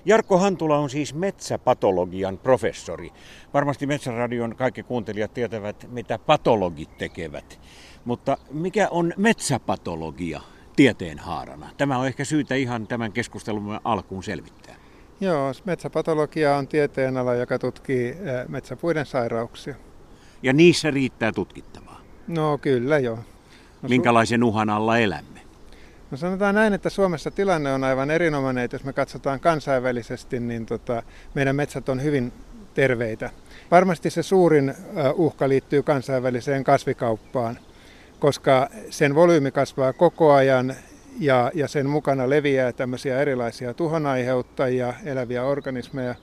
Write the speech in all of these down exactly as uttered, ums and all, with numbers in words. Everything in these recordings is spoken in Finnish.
Jarkko Hantula on siis metsäpatologian professori. Varmasti Metsäradion kaikki kuuntelijat tietävät, mitä patologit tekevät. Mutta mikä on metsäpatologia tieteenhaarana? Tämä on ehkä syytä ihan tämän keskustelun alkuun selvittää. Joo, metsäpatologia on tieteenala, joka tutkii metsäpuiden sairauksia. Ja niissä riittää tutkittavaa? No kyllä joo. No, Minkälaisen uhan alla elämme? No sanotaan näin, että Suomessa tilanne on aivan erinomainen, että jos me katsotaan kansainvälisesti, niin tota, meidän metsät on hyvin terveitä. Varmasti se suurin uhka liittyy kansainväliseen kasvikauppaan, koska sen volyymi kasvaa koko ajan ja, ja sen mukana leviää tämmöisiä erilaisia tuhonaiheuttajia, eläviä organismeja.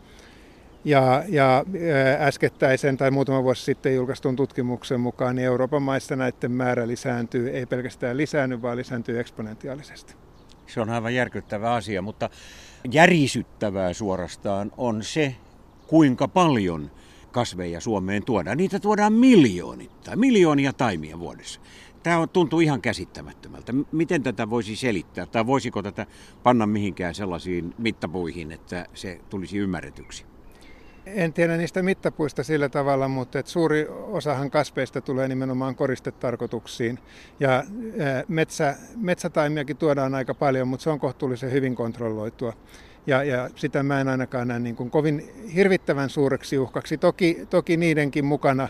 Ja, ja äskettäisen tai muutama vuosi sitten julkaistun tutkimuksen mukaan niin Euroopan maissa näiden määrä lisääntyy, ei pelkästään lisäänny, vaan lisääntyy eksponentiaalisesti. Se on aivan järkyttävä asia, mutta järisyttävää suorastaan on se, kuinka paljon kasveja Suomeen tuodaan. Niitä tuodaan miljoonittain, miljoonia taimia vuodessa. Tämä on, tuntuu ihan käsittämättömältä. Miten tätä voisi selittää, tai voisiko tätä panna mihinkään sellaisiin mittapuihin, että se tulisi ymmärretyksi? En tiedä niistä mittapuista sillä tavalla, mutta että suuri osahan kasveista tulee nimenomaan koristetarkoituksiin. Ja metsä, metsätaimiakin tuodaan aika paljon, mutta se on kohtuullisen hyvin kontrolloitua. Ja, ja sitä mä en ainakaan näe niin kuin kovin hirvittävän suureksi uhkaksi. Toki, toki niidenkin mukana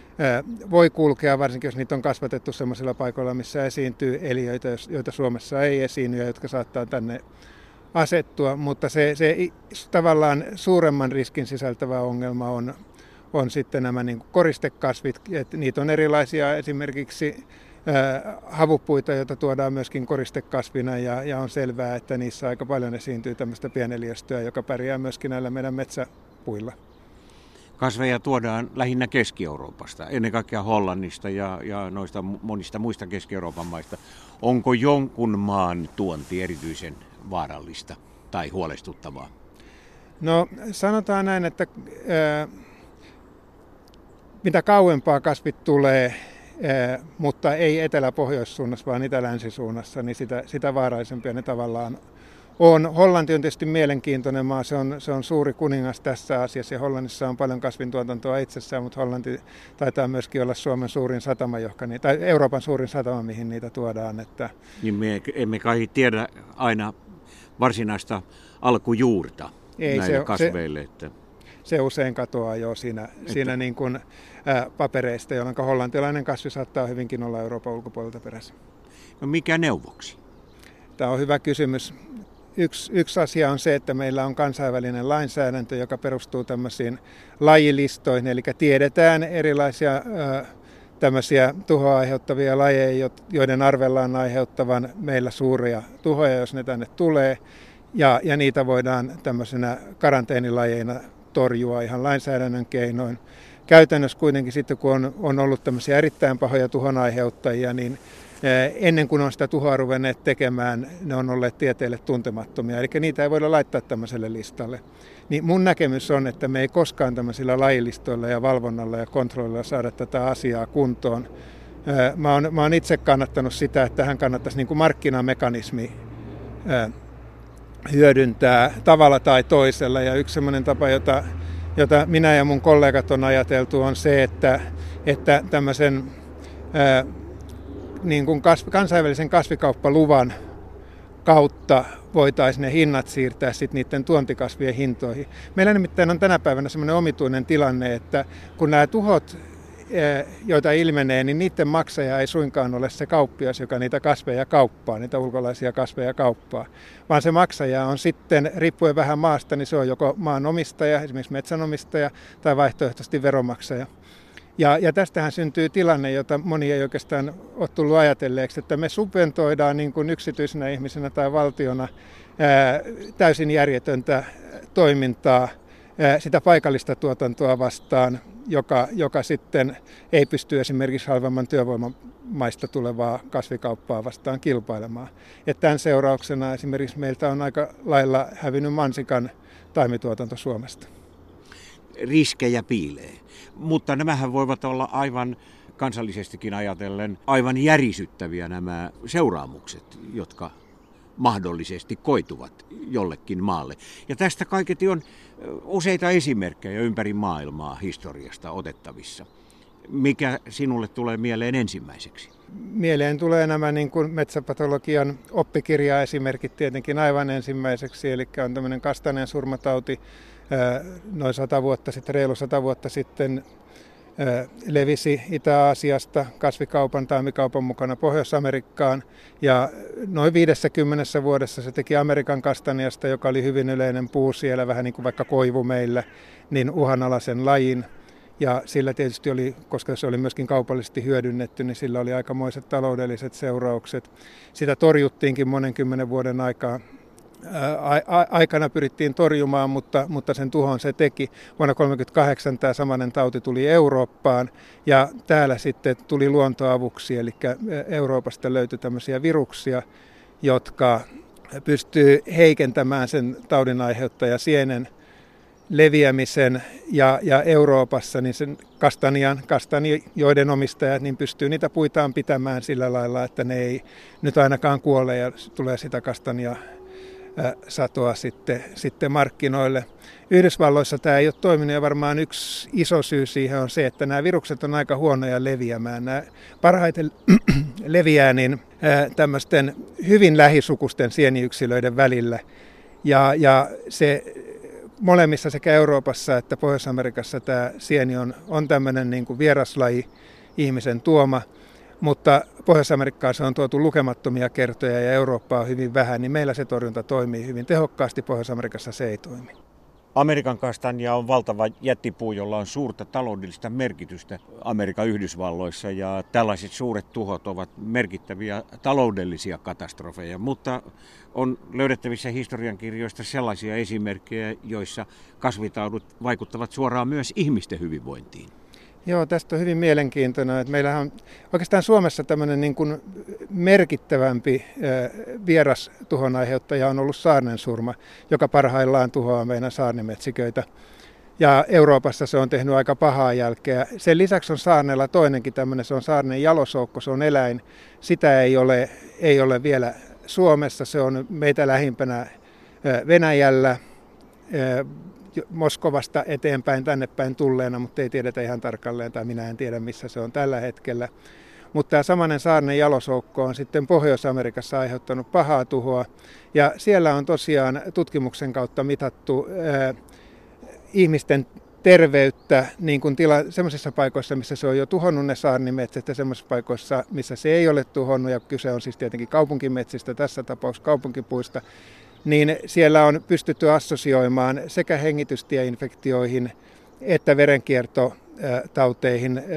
voi kulkea, varsinkin jos niitä on kasvatettu sellaisilla paikoilla, missä esiintyy eliöitä, joita Suomessa ei esiinny ja jotka saattaa tänne asettua, mutta se, se tavallaan suuremman riskin sisältävä ongelma on, on sitten nämä niin kuin koristekasvit. Et niitä on erilaisia, esimerkiksi ää, havupuita, joita tuodaan myöskin koristekasvina ja, ja on selvää, että niissä aika paljon esiintyy tämmöistä pieneliöstöä, joka pärjää myöskin näillä meidän metsäpuilla. Kasveja tuodaan lähinnä Keski-Euroopasta, ennen kaikkea Hollannista ja, ja noista monista muista Keski-Euroopan maista. Onko jonkun maan tuonti erityisen vaarallista tai huolestuttavaa? No sanotaan näin, että ää, mitä kauempaa kasvit tulee, ää, mutta ei etelä-pohjoissuunnassa, vaan itä-länsisuunnassa, niin sitä, sitä vaaraisempia ne tavallaan on. Hollanti on tietysti mielenkiintoinen maa, se on, se on suuri kuningas tässä asiassa ja Hollannissa on paljon kasvintuotantoa itsessään, mutta Hollanti taitaa myöskin olla Suomen suurin satama, johka niitä, tai Euroopan suurin satama, mihin niitä tuodaan. Että niin me emme kai tiedä aina varsinaista alkujuurta ei, näille se, kasveille. Se, että se usein katoaa jo siinä, että siinä niin kuin, ä, papereista, jolloin hollantilainen kasvi saattaa hyvinkin olla Euroopan ulkopuolelta peräisin. No mikä neuvoksi? Tämä on hyvä kysymys. Yksi, yksi asia on se, että meillä on kansainvälinen lainsäädäntö, joka perustuu tämmöisiin lajilistoihin, eli tiedetään erilaisia ö, tämmöisiä tuhoa aiheuttavia lajeja, joiden arvellaan aiheuttavan meillä suuria tuhoja, jos ne tänne tulee, ja, ja niitä voidaan tämmöisenä karanteenilajeina torjua ihan lainsäädännön keinoin. Käytännössä kuitenkin sitten, kun on, on ollut tämmöisiä erittäin pahoja tuhon aiheuttajia, niin ennen kuin on sitä tuhoa ruvenneet tekemään, ne on olleet tieteelle tuntemattomia, eli niitä ei voida laittaa tämmöiselle listalle. Niin mun näkemys on, että me ei koskaan tämmöisillä lajilistoilla ja valvonnalla ja kontrollilla saada tätä asiaa kuntoon. Mä oon, mä oon itse kannattanut sitä, että tähän kannattaisi niin kuin markkinamekanismi hyödyntää tavalla tai toisella. Ja yksi semmoinen tapa, jota, jota minä ja mun kollegat on ajateltu, on se, että, että tämmöisen niin kuin kansainvälisen kasvikauppaluvan kautta voitaisiin ne hinnat siirtää sitten niiden tuontikasvien hintoihin. Meillä nimittäin on tänä päivänä semmoinen omituinen tilanne, että kun nämä tuhot, joita ilmenee, niin niiden maksaja ei suinkaan ole se kauppias, joka niitä kasveja kauppaa, niitä ulkolaisia kasveja kauppaa, vaan se maksaja on sitten, riippuen vähän maasta, niin se on joko maanomistaja, esimerkiksi metsänomistaja tai vaihtoehtoisesti veronmaksaja. Ja, ja tästähän syntyy tilanne, jota moni ei oikeastaan ole tullut ajatelleeksi, että me subventoidaan niin kuin yksityisenä ihmisenä tai valtiona ää, täysin järjetöntä toimintaa, ää, sitä paikallista tuotantoa vastaan, joka, joka sitten ei pysty esimerkiksi halvemman työvoiman maista tulevaa kasvikauppaa vastaan kilpailemaan. Ja tämän seurauksena esimerkiksi meiltä on aika lailla hävinnyt mansikan taimituotanto Suomesta. Riskejä piilee. Mutta nämähän voivat olla aivan kansallisestikin ajatellen aivan järisyttäviä nämä seuraamukset, jotka mahdollisesti koituvat jollekin maalle. Ja tästä kaiketi on useita esimerkkejä ympäri maailmaa historiasta otettavissa. Mikä sinulle tulee mieleen ensimmäiseksi? Mieleen tulee nämä niin kuin metsäpatologian oppikirjaesimerkit tietenkin aivan ensimmäiseksi, eli on tämmöinen kastaneen surmatauti noin sata vuotta sitten, reilu sata vuotta sitten levisi Itä-Aasiasta kasvikaupan, taimikaupan mukana Pohjois-Amerikkaan ja noin viidessäkymmenessä vuodessa se teki Amerikan kastaniasta, joka oli hyvin yleinen puu siellä, vähän niin kuin vaikka koivu meillä, niin uhanalaisen lajin. Ja sillä tietysti oli, koska se oli myöskin kaupallisesti hyödynnetty, niin sillä oli aikamoiset taloudelliset seuraukset. Sitä torjuttiinkin monen kymmenen vuoden aikaa. Aikana pyrittiin torjumaan, mutta, mutta sen tuhon se teki. Vuonna tuhatyhdeksänsataakolmekymmentäkahdeksan tämä samainen tauti tuli Eurooppaan ja täällä sitten tuli luontoavuksi, eli Euroopasta löytyi tämmöisiä viruksia, jotka pystyy heikentämään sen taudin aiheuttaja sienen leviämisen ja, ja Euroopassa niin sen kastanian, kastanjoiden omistajat niin pystyy niitä puitaan pitämään sillä lailla, että ne ei nyt ainakaan kuole ja tulee sitä kastania satoa sitten, sitten markkinoille. Yhdysvalloissa tämä ei ole toiminut ja varmaan yksi iso syy siihen on se, että nämä virukset on aika huonoja leviämään. Nämä parhaiten leviää niin tämmöisten hyvin lähisukusten sieniyksilöiden välillä ja, ja se molemmissa sekä Euroopassa että Pohjois-Amerikassa tämä sieni on, on tämmöinen niin kuin vieraslaji, ihmisen tuoma, mutta Pohjois-Amerikkaan se on tuotu lukemattomia kertoja ja Eurooppaa on hyvin vähän, niin meillä se torjunta toimii hyvin tehokkaasti, Pohjois-Amerikassa se ei toimi. Amerikan kastanja on valtava jättipuu, jolla on suurta taloudellista merkitystä Amerikan Yhdysvalloissa ja tällaiset suuret tuhot ovat merkittäviä taloudellisia katastrofeja, mutta on löydettävissä historiankirjoista sellaisia esimerkkejä, joissa kasvitaudut vaikuttavat suoraan myös ihmisten hyvinvointiin. Joo, tästä on hyvin mielenkiintoinen, että meillähän on oikeastaan Suomessa tämmöinen niin kuin merkittävämpi vieras tuhon aiheuttaja on ollut saarnensurma, joka parhaillaan tuhoaa meidän saarnimetsiköitä. Ja Euroopassa se on tehnyt aika pahaa jälkeä. Sen lisäksi on saarneella toinenkin tämmöinen, se on saarnen jalosoukko, se on eläin. Sitä ei ole, ei ole vielä Suomessa, se on meitä lähimpänä Venäjällä. Moskovasta eteenpäin tänne päin tulleena, mutta ei tiedetä ihan tarkalleen, tai minä en tiedä missä se on tällä hetkellä. Mutta tämä samainen saarnen jalosoukko on sitten Pohjois-Amerikassa aiheuttanut pahaa tuhoa, ja siellä on tosiaan tutkimuksen kautta mitattu ää, ihmisten terveyttä niin kuin tila, sellaisissa paikoissa, missä se on jo tuhonnut ne saarnimetsät, ja sellaisissa paikoissa, missä se ei ole tuhonnut, ja kyse on siis tietenkin kaupunkimetsistä, tässä tapauksessa kaupunkipuista, niin siellä on pystytty assosioimaan sekä hengitystieinfektioihin että verenkiertotauteihin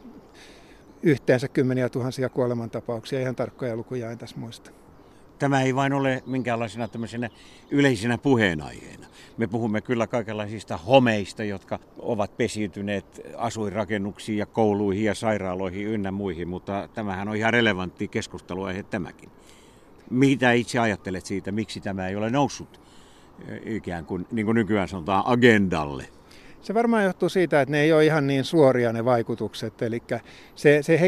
yhteensä kymmeniä tuhansia kuolemantapauksia. Ihan tarkkoja lukuja en tässä muista. Tämä ei vain ole minkäänlaisena tämmöisenä yleisenä puheenaiheena. Me puhumme kyllä kaikenlaisista homeista, jotka ovat pesiytyneet asuinrakennuksiin ja kouluihin ja sairaaloihin ynnä muihin, mutta tämähän on ihan relevantti keskusteluaihe tämäkin. Mitä itse ajattelet siitä, miksi tämä ei ole noussut ikään kuin, niin kuin nykyään sanotaan, agendalle? Se varmaan johtuu siitä, että ne ei ole ihan niin suoria ne vaikutukset. Eli se, se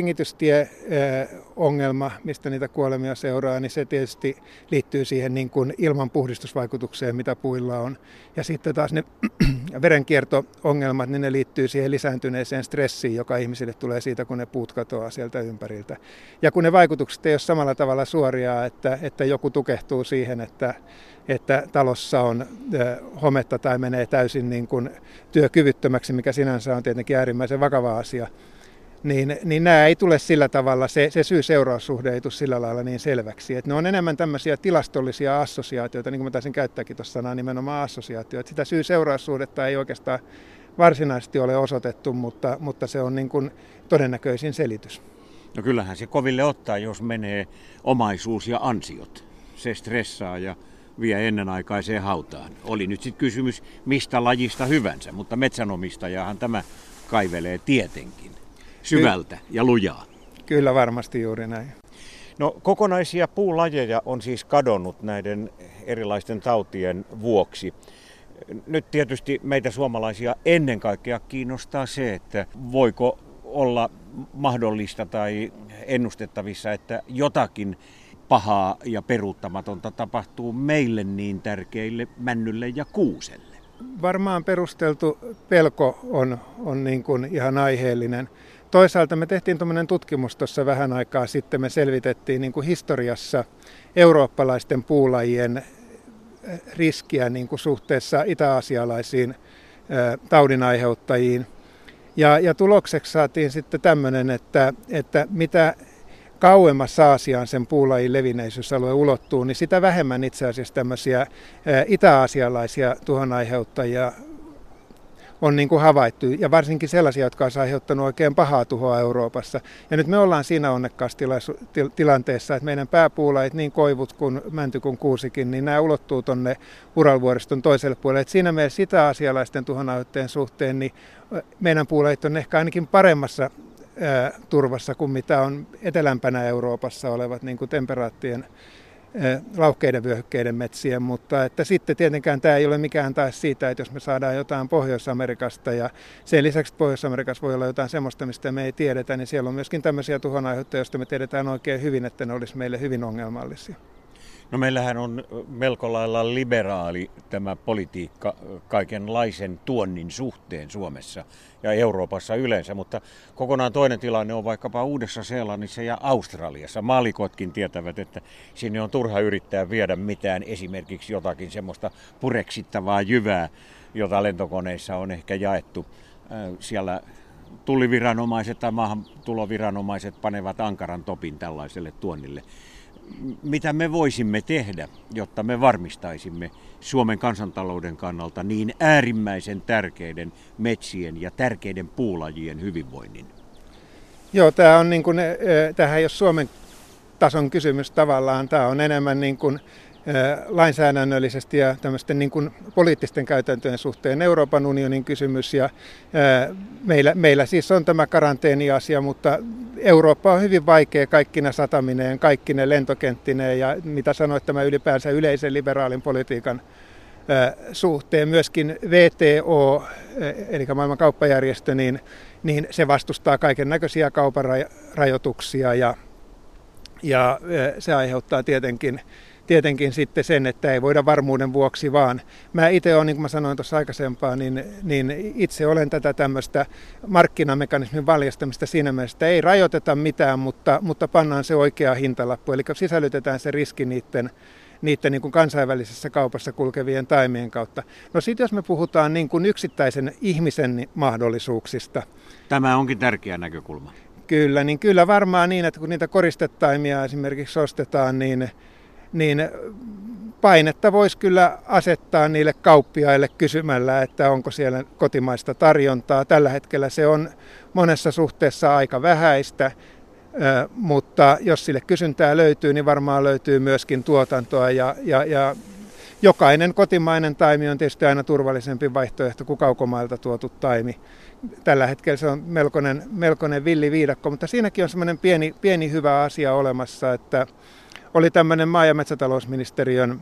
hengitystie-ongelma, mistä niitä kuolemia seuraa, niin se tietysti liittyy siihen niin kuin ilmanpuhdistusvaikutukseen, mitä puilla on. Ja sitten taas ne verenkierto-ongelmat, niin ne liittyy siihen lisääntyneeseen stressiin, joka ihmisille tulee siitä, kun ne puut katoaa sieltä ympäriltä. Ja kun ne vaikutukset ei ole samalla tavalla suoria, että, että joku tukehtuu siihen, että että talossa on hometta tai menee täysin niin kuin työkyvyttömäksi, mikä sinänsä on tietenkin äärimmäisen vakava asia, niin, niin nämä ei tule sillä tavalla, se, se syy-seuraussuhde ei tule sillä lailla niin selväksi. Että ne on enemmän tämmöisiä tilastollisia assosiaatioita, niin kuin mä taisin käyttääkin tuossa sanaa nimenomaan assosiaatioita. Sitä syy-seuraussuhdetta ei oikeastaan varsinaisesti ole osoitettu, mutta, mutta se on niin kuin todennäköisin selitys. No kyllähän se koville ottaa, jos menee omaisuus ja ansiot. Se stressaa ja vie ennenaikaiseen hautaan. Oli nyt sitten kysymys mistä lajista hyvänsä, mutta metsänomistajahan tämä kaivelee tietenkin syvältä Ky- ja lujaa. Kyllä varmasti juuri näin. No kokonaisia puulajeja on siis kadonnut näiden erilaisten tautien vuoksi. Nyt tietysti meitä suomalaisia ennen kaikkea kiinnostaa se, että voiko olla mahdollista tai ennustettavissa, että jotakin pahaa ja peruuttamatonta tapahtuu meille niin tärkeille männylle ja kuuselle? Varmaan perusteltu pelko on, on niin kuin ihan aiheellinen. Toisaalta me tehtiin tuommoinen tutkimus tuossa vähän aikaa sitten. Me selvitettiin niin kuin historiassa eurooppalaisten puulajien riskiä niin kuin suhteessa itä-asialaisiin taudinaiheuttajiin. Ja, ja tulokseksi saatiin sitten tämmöinen, että, että mitä kauemmas Aasiaan sen puulajin levinneisyysalue ulottuu, niin sitä vähemmän itse asiassa tämmöisiä itä-asialaisia tuhonaiheuttajia on niin kuin havaittu, ja varsinkin sellaisia, jotka ovat aiheuttaneet oikein pahaa tuhoa Euroopassa. Ja nyt me ollaan siinä onnekkaassa tila- tilanteessa, että meidän pääpuulajit, niin koivut kuin mänty kuin kuusikin, niin nämä ulottuu tuonne Uralvuoriston toiselle puolelle. Et siinä mielessä sitä asialaisten tuhonaiheuttajien suhteen, niin meidän puulajit on ehkä ainakin paremmassa ää, turvassa kuin mitä on etelämpänä Euroopassa olevat niin kuin temperaattien lauhkeiden vyöhykkeiden metsien, mutta että sitten tietenkään tämä ei ole mikään taas siitä, että jos me saadaan jotain Pohjois-Amerikasta ja sen lisäksi Pohjois-Amerikassa voi olla jotain semmoista, mistä me ei tiedetä, niin siellä on myöskin tämmöisiä tuhonaiheuttajia, joista me tiedetään oikein hyvin, että ne olisi meille hyvin ongelmallisia. No meillähän on melko lailla liberaali tämä politiikka kaikenlaisen tuonnin suhteen Suomessa ja Euroopassa yleensä, mutta kokonaan toinen tilanne on vaikkapa Uudessa-Seelannissa ja Australiassa. Maallikotkin tietävät, että sinne on turha yrittää viedä mitään, esimerkiksi jotakin semmoista pureksittavaa jyvää, jota lentokoneissa on ehkä jaettu. Siellä tulliviranomaiset tai maahantuloviranomaiset panevat ankaran topin tällaiselle tuonnille. Mitä me voisimme tehdä, jotta me varmistaisimme Suomen kansantalouden kannalta niin äärimmäisen tärkeiden metsien ja tärkeiden puulajien hyvinvoinnin? Joo, tämä on niin kuin, tämähän ei ole Suomen tason kysymys tavallaan. Tämä on enemmän niin kuin lainsäädännöllisesti ja tämmöisten niin kuin poliittisten käytäntöjen suhteen Euroopan unionin kysymys. Ja meillä, meillä siis on tämä karanteeniasia, mutta Eurooppa on hyvin vaikea kaikkina satamineen, kaikkine lentokenttineen ja mitä sanoit, tämä ylipäänsä yleisen liberaalin politiikan suhteen. Myöskin V T O, eli maailman kauppajärjestö, niin, niin se vastustaa kaiken näköisiä kaupan rajoituksia ja, ja se aiheuttaa tietenkin Tietenkin sitten sen, että ei voida varmuuden vuoksi vaan. Mä itse olen, niin kuin mä sanoin tuossa aikaisempaa, niin, niin itse olen tätä tämmöistä markkinamekanismin valjastamista siinä mielessä, että ei rajoiteta mitään, mutta, mutta pannaan se oikea hintalappu. Eli sisällytetään se riski niiden, niiden niin kuin kansainvälisessä kaupassa kulkevien taimien kautta. No sitten jos me puhutaan niin kuin yksittäisen ihmisen mahdollisuuksista. Tämä onkin tärkeä näkökulma. Kyllä, niin kyllä varmaan niin, että kun niitä koristetaimia esimerkiksi ostetaan, niin niin painetta voisi kyllä asettaa niille kauppiaille kysymällä, että onko siellä kotimaista tarjontaa. Tällä hetkellä se on monessa suhteessa aika vähäistä, mutta jos sille kysyntää löytyy, niin varmaan löytyy myöskin tuotantoa ja, ja, ja jokainen kotimainen taimi on tietysti aina turvallisempi vaihtoehto kuin kaukomailta tuotu taimi. Tällä hetkellä se on melkoinen, melkoinen villiviidakko, mutta siinäkin on semmoinen pieni, pieni hyvä asia olemassa, että oli tämmöinen maa- ja metsätalousministeriön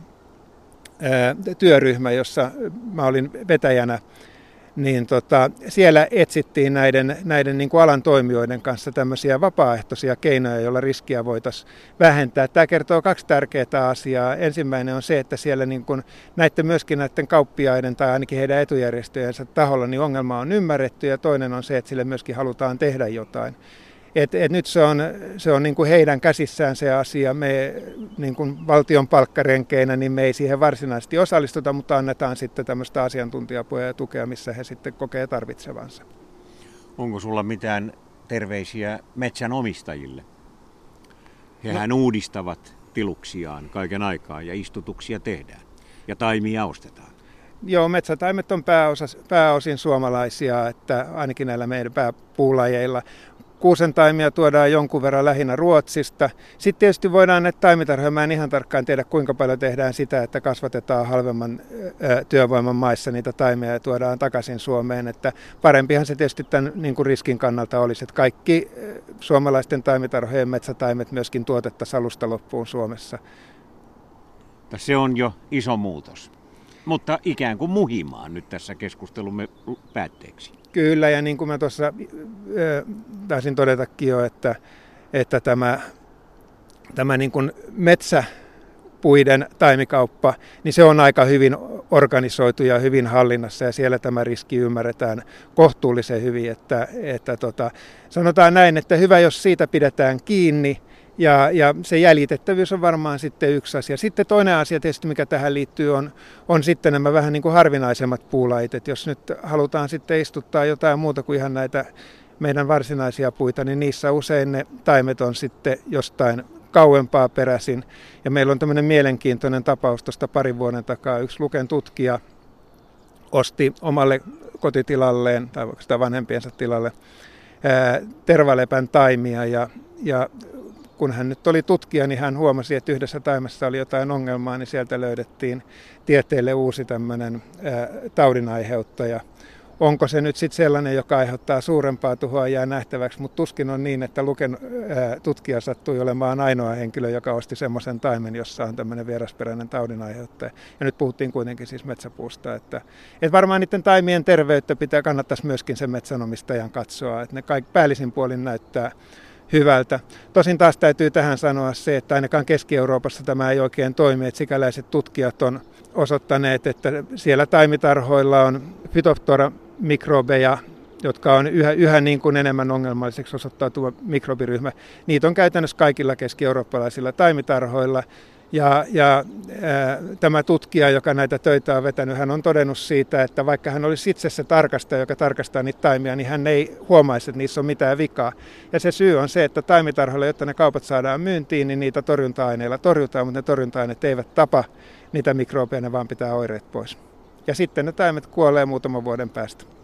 ää, työryhmä, jossa mä olin vetäjänä, niin tota, siellä etsittiin näiden, näiden niin kuin alan toimijoiden kanssa tämmöisiä vapaaehtoisia keinoja, joilla riskiä voitaisiin vähentää. Tämä kertoo kaksi tärkeää asiaa. Ensimmäinen on se, että siellä niin kuin näiden myöskin näiden kauppiaiden tai ainakin heidän etujärjestöjensä taholla niin ongelma on ymmärretty, ja toinen on se, että sille myöskin halutaan tehdä jotain. Et, et nyt se on, se on niin kuin heidän käsissään se asia. Me niin kuin valtion palkkarenkeinä niin me ei siihen varsinaisesti osallistuta, mutta annetaan sitten tämmöistä asiantuntijapua ja tukea, missä he sitten kokee tarvitsevansa. Onko sulla mitään terveisiä metsänomistajille? Hehän no. uudistavat tiluksiaan kaiken aikaa ja istutuksia tehdään ja taimia ostetaan. Joo, metsätaimet on pääosa, pääosin suomalaisia, että ainakin näillä meidän pääpuulajeilla. Kuusentaimia tuodaan jonkun verran lähinnä Ruotsista. Sitten tietysti voidaan näitä taimitarhoja, mä en ihan tarkkaan tiedä kuinka paljon tehdään sitä, että kasvatetaan halvemman työvoiman maissa niitä taimia ja tuodaan takaisin Suomeen. Että parempihan se tietysti tämän niin kuin riskin kannalta olisi, että kaikki suomalaisten taimitarhojen metsätaimet myöskin tuotettaisiin alusta loppuun Suomessa. Se on jo iso muutos, mutta ikään kuin muhimaan nyt tässä keskustelumme päätteeksi. Kyllä, ja niin kuin mä tuossa taisin todetakin jo, että, että tämä tämä niin kuin metsäpuiden taimikauppa, niin se on aika hyvin organisoitu ja hyvin hallinnassa ja siellä tämä riski ymmärretään kohtuullisen hyvin, että, että tota, sanotaan näin, että hyvä jos siitä pidetään kiinni. Ja, ja se jäljitettävyys on varmaan sitten yksi asia. Sitten toinen asia tietysti, mikä tähän liittyy, on, on sitten nämä vähän niin kuin harvinaisemmat puulajit. Et jos nyt halutaan sitten istuttaa jotain muuta kuin ihan näitä meidän varsinaisia puita, niin niissä usein ne taimet on sitten jostain kauempaa peräisin. Ja meillä on tämmöinen mielenkiintoinen tapaus tuosta parin vuoden takaa. Yksi Luken tutkija osti omalle kotitilalleen, tai sitä vanhempiensa tilalle, ää, tervalepän taimia ja, ja kun hän nyt oli tutkija, niin hän huomasi, että yhdessä taimessa oli jotain ongelmaa, niin sieltä löydettiin tieteelle uusi tämmöinen ää, taudin aiheuttaja. Onko se nyt sitten sellainen, joka aiheuttaa suurempaa tuhoa, jää nähtäväksi, mutta tuskin on niin, että Luken ää, tutkija sattui olemaan ainoa henkilö, joka osti semmoisen taimen, jossa on tämmöinen vierasperäinen taudin aiheuttaja. Ja nyt puhuttiin kuitenkin siis metsäpuusta, että, että varmaan niiden taimien terveyttä pitää kannattaisi myöskin sen metsänomistajan katsoa, että ne kaikki päällisin puolin näyttää hyvältä. Tosin taas täytyy tähän sanoa se, että ainakaan Keski-Euroopassa tämä ei oikein toimi, että sikäläiset tutkijat on osoittaneet, että siellä taimitarhoilla on Phytophthora-mikrobeja, jotka on yhä, yhä niin kuin enemmän ongelmalliseksi osoittautuva mikrobiryhmä. Niitä on käytännössä kaikilla keski-eurooppalaisilla taimitarhoilla. Ja, ja ää, tämä tutkija, joka näitä töitä on vetänyt, hän on todennut siitä, että vaikka hän olisi itse se tarkastaja, joka tarkastaa niitä taimia, niin hän ei huomaisi, että niissä on mitään vikaa. Ja se syy on se, että taimitarhoilla, jotta ne kaupat saadaan myyntiin, niin niitä torjunta-aineilla torjutaan, mutta ne torjunta-aineet eivät tapa niitä mikrobeja, ne vaan pitää oireet pois. Ja sitten ne taimet kuolee muutaman vuoden päästä.